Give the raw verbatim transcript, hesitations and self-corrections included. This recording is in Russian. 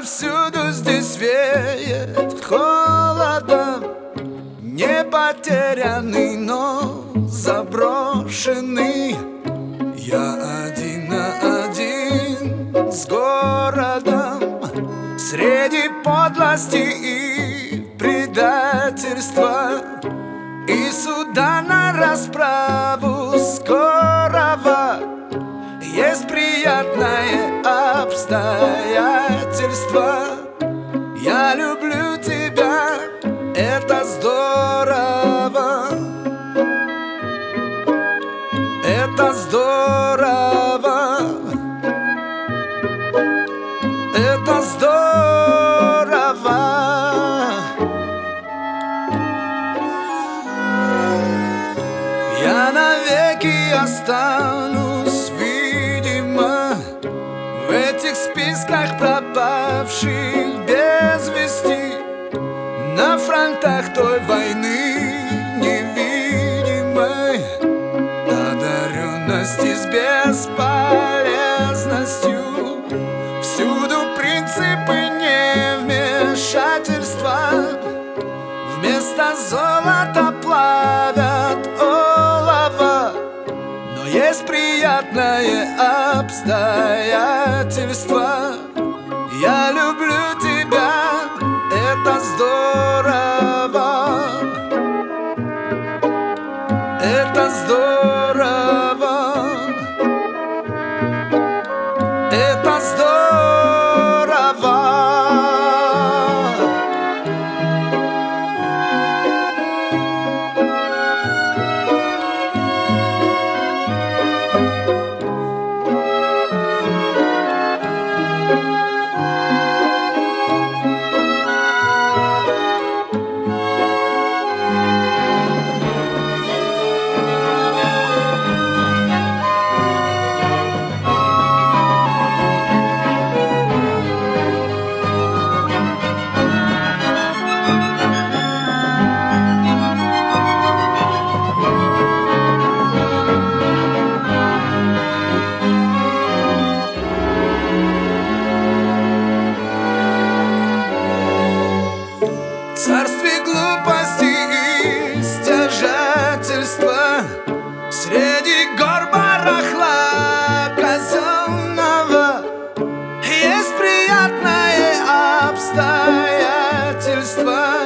Повсюду здесь веет холодом, не потерянный, но заброшенный. Я один на один с городом, среди подлости и предательства, и суда на расправу скорого. Есть приятное обстоятельство. Я люблю тебя, это здорово. Это здорово. Это здорово. Я навеки останусь, видимо, в этих списках пропавших без вести, на фронтах той войны невидимой, одаренности с бесполезностью. Всюду принципы невмешательства, вместо золота плавят олово. Но есть приятное обстоятельство. Я люблю тебя, это здорово. Это здорово. Это здорово. Царствие глупости и стяжательства, среди гор барахла казенного, есть приятное обстоятельство.